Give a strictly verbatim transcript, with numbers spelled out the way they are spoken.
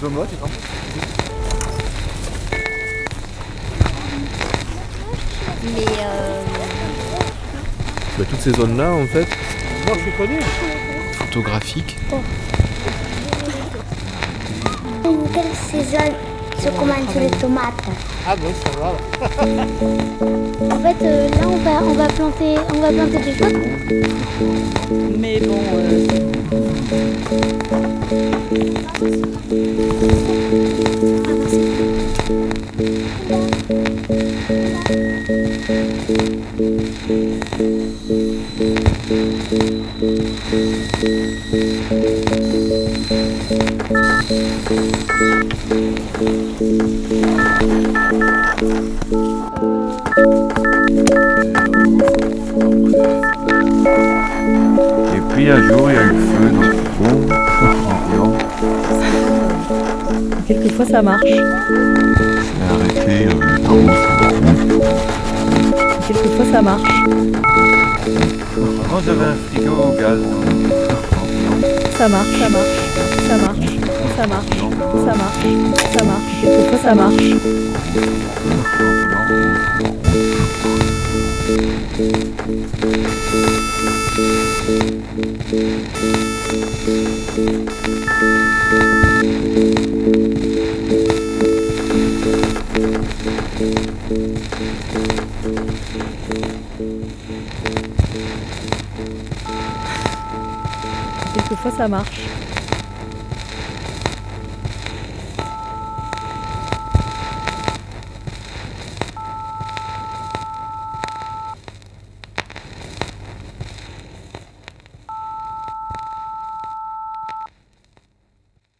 endroits, tu comprends? Mais euh... Bah, toutes ces zones-là, en fait, Non, je connais. photographiques, in quelle saison se commencent les tomates? Ah bon, ça va. En fait, euh, là, on va, on va planter, on va planter des choses. Mais bon, euh, Et puis un jour, il y a eu le feu dans le four, ambiant. quelquefois ça marche. C'est arrêté, euh, dans mon salon. Quelquefois ça marche. Avant, j'avais un frigo au gaz. Ça marche, ça marche, ça marche, ça marche, ça marche, ça marche. Quelquefois ça marche. Quelquefois ça marche.